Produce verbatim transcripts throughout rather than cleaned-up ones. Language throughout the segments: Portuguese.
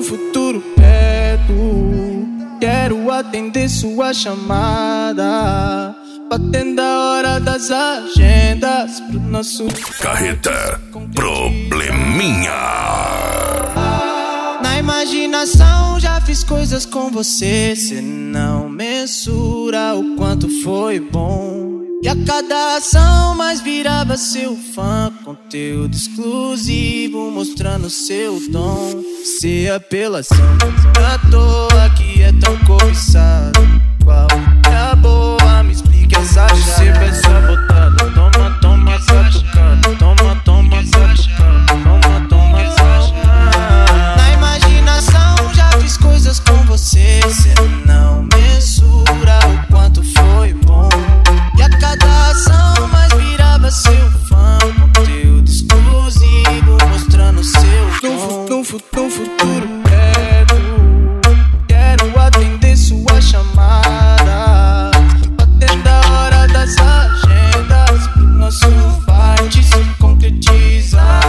futuro perto, quero atender sua chamada, batendo a hora das agendas pro nosso Carreta Probleminha. Na imaginação já fiz coisas com você, cê não mensura o quanto foi bom. E a cada ação mais virava seu fã, conteúdo exclusivo mostrando seu dom. Se apelação à toa que é tão cobiçado, qual é a boa? Me explica essa chave. Se essa botada, toma, toma essa tocada, toma, toma essa tocada, toma, toma essa chave. Na imaginação já fiz coisas com você, cê não mensura o quanto foi bom. E a cada ação mais virava seu fã, conteúdo exclusivo mostrando seu dom. No, fu no futuro perto, quero atender sua chamada, batendo a hora das agendas pro nosso fight se concretizar.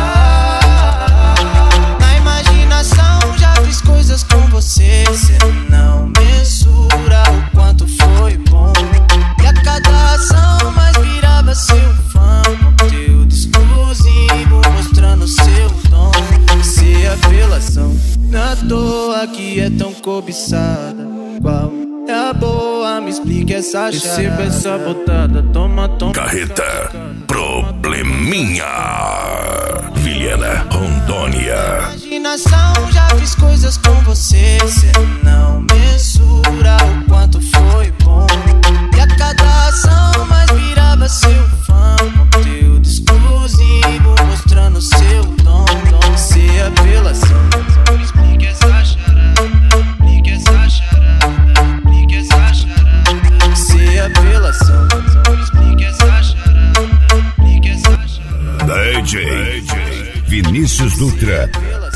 Na imaginação já fiz coisas com você, cê não mensura o quanto foi bom. E a cada ação mais virava seu fã, conteúdo exclusivo mostrando seu dom. Se apelação na toa que é tão cobiçada, qual é a boa? Me explica essa chave. Receba essa botada, toma, toma. Carreta Probleminha. Vilhena, Rondônia. Na imaginação já fiz coisas com você, cê não mensura o quanto foi bom. E a cada ação mais virava seu fã, conteúdo exclusivo mostrando seu dom. Se apelação, me explica essa charada, explica essa charada, explica essa charada. Se apelação, me explica essa charada, explica essa charada. D J Vinícius Dutra.